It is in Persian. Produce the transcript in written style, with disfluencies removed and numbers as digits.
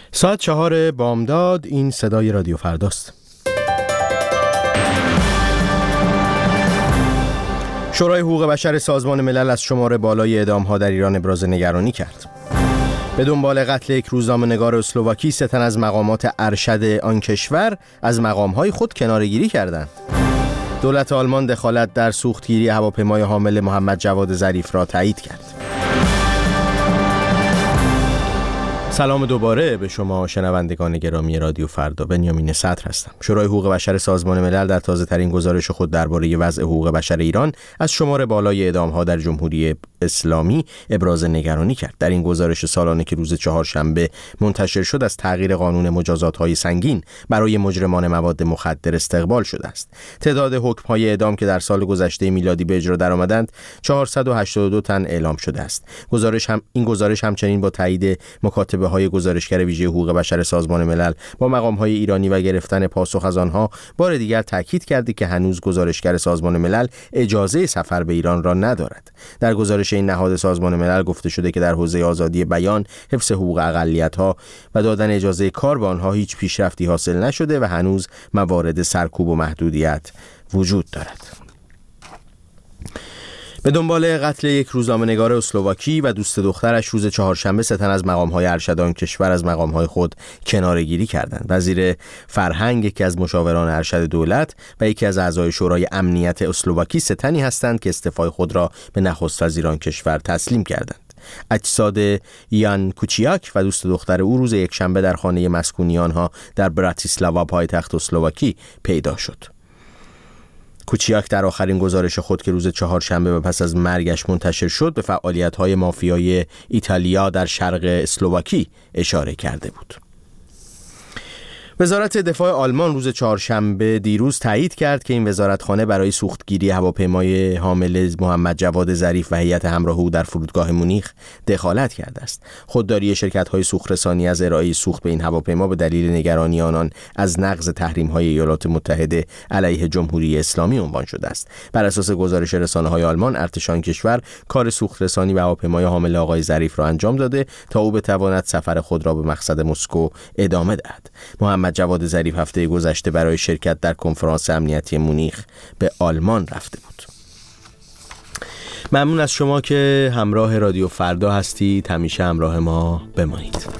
ساعت 4 بامداد. این صدای رادیو فرداست. شورای حقوق بشر سازمان ملل از شمار بالای اعدام‌ها در ایران ابراز نگرانی کرد. به دنبال قتل یک روزنامه‌نگار اسلواکی 3 تن از مقامات ارشد آن کشور از مقام‌های خود کناره‌گیری کردند. دولت آلمان دخالت در سوختگیری هواپیمای حامل محمد جواد ظریف را تایید کرد. سلام دوباره به شما شنوندگان گرامی رادیو فردا. بنیامین صدر هستم. شورای حقوق بشر سازمان ملل در تازه‌ترین گزارش خود درباره وضع حقوق بشر ایران از شمار بالای اعدام‌ها در جمهوری اسلامی ابراز نگرانی کرد. در این گزارش سالانه که روز چهارشنبه منتشر شد از تغییر قانون مجازات‌های سنگین برای مجرمان مواد مخدر استقبال شده است. تعداد حکم‌های اعدام که در سال گذشته میلادی به اجرا درآمدند 482 تن اعلام شده است. این گزارش همچنین با تایید مکاتبه های گزارشگر ویژه حقوق بشر سازمان ملل با مقام‌های ایرانی و گرفتن پاسخ از آنها بار دیگر تاکید کرده که هنوز گزارشگر سازمان ملل اجازه سفر به ایران را ندارد. در گزارش این نهاد سازمان ملل گفته شده که در حوزه آزادی بیان، حفظ حقوق اقلیت‌ها و دادن اجازه کار به آنها هیچ پیشرفتی حاصل نشده و هنوز موارد سرکوب و محدودیت وجود دارد. به دنبال قتل یک روزنامه‌نگار اسلواکی و دوست دخترش روز چهارشنبه 3 تن از مقام‌های ارشد آن کشور از مقام‌های خود کناره‌گیری کردند. وزیر فرهنگ، یکی از مشاوران ارشد دولت و یکی از اعضای شورای امنیت اسلواکی 3 تنی هستند که استعفای خود را به نخست وزیر آن کشور تسلیم کردند. اجساد یان کوچیاک و دوست دختر او روز یکشنبه در خانه مسکونی آنها در براتیسلاوا پایتخت اسلواکی پیدا شد. کوچیاک در آخرین گزارش خود که روز چهارشنبه و پس از مرگش منتشر شد به فعالیت‌های مافیای ایتالیا در شرق اسلواکی اشاره کرده بود. وزارت دفاع آلمان روز چهارشنبه دیروز تایید کرد که این وزارتخانه برای سوختگیری هواپیمای حامل محمد جواد ظریف و هیئت همراه او در فرودگاه مونیخ دخالت کرده است. خودداری شرکت‌های سوخت‌رسانی از ارائه سوخت به این هواپیما به دلیل نگرانی آنان از نقض تحریم‌های ایالات متحده علیه جمهوری اسلامی عنوان شده است. بر اساس گزارش رسانه‌های آلمان، ارتش آن کشور کار سوخت‌رسانی به هواپیمای حامل آقای ظریف را انجام داده تا او بتواند سفر خود را به مقصد مسکو ادامه دهد. محمد جواد ظریف هفته گذشته برای شرکت در کنفرانس امنیتی مونیخ به آلمان رفته بود. ممنون از شما که همراه رادیو فردا هستید. همیشه همراه ما بمانید.